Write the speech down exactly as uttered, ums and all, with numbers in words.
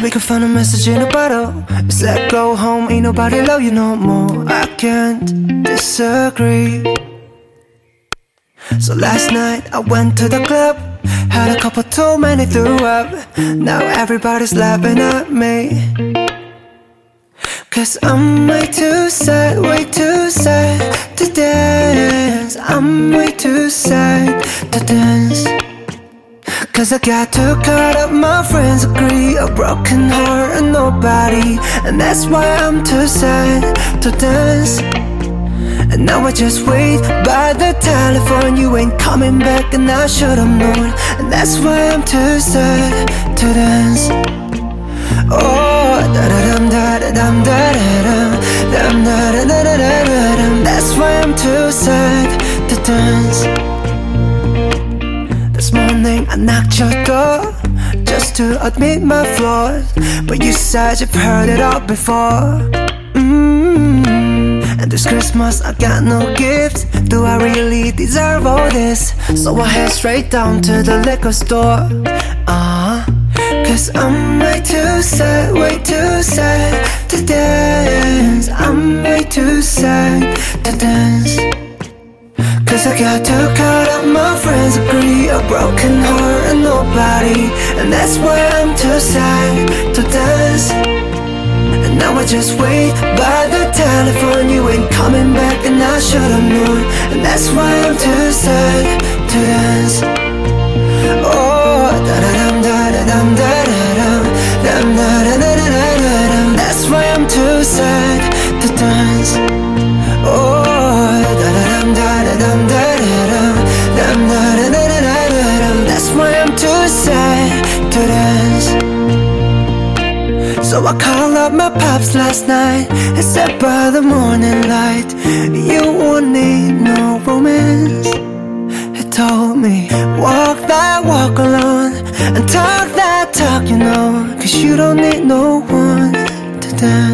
we can find a message in a bottle. It's like go home, ain't nobody love you no more. I can't disagree. So last night I went to the club, had a couple too many, threw up. Now everybody's laughing at me, cause I'm way too sad, way too sad to dance. I'm way too sad to dance. Cause I got too caught up, my friends agree. A broken heart and nobody, and that's why I'm too sad to dance. And now I just wait by the telephone. You ain't coming back and I should've known, and that's why I'm too sad to dance. Oh, da-da-dum, da-da-dum, da-da-dum, dum, da-da-da-da-da-dum. That's why I'm too sad to dance. This morning I knocked your door just to admit my flaws, but you said you've heard it all before. mm-hmm. And this Christmas I got no gift. Do I really deserve all this? So I head straight down to the liquor store. uh-huh. Cause I'm way too sad, way too sad to dance. I'm way too sad to dance. Cause I got too caught up, my friends agree. A broken heart and nobody, and that's why I'm too sad to dance. And now I just wait by the telephone. You ain't coming back and I should've known, and that's why I'm too sad to dance. Oh, da-da-dum, da-da-dum, da-da-dum, dum, da-da-da-da-da-dum. That's why I'm too sad to dance. Oh, da-da-dum, da-da-dum, da-da-dum, dum, da-da-da-da-da-dum. That's why I'm too sad to dance. So I called up my pops last night and said by the morning light, you won't need no romance. He told me, walk that walk alone and talk that talk, you know, cause you don't need no one to dance.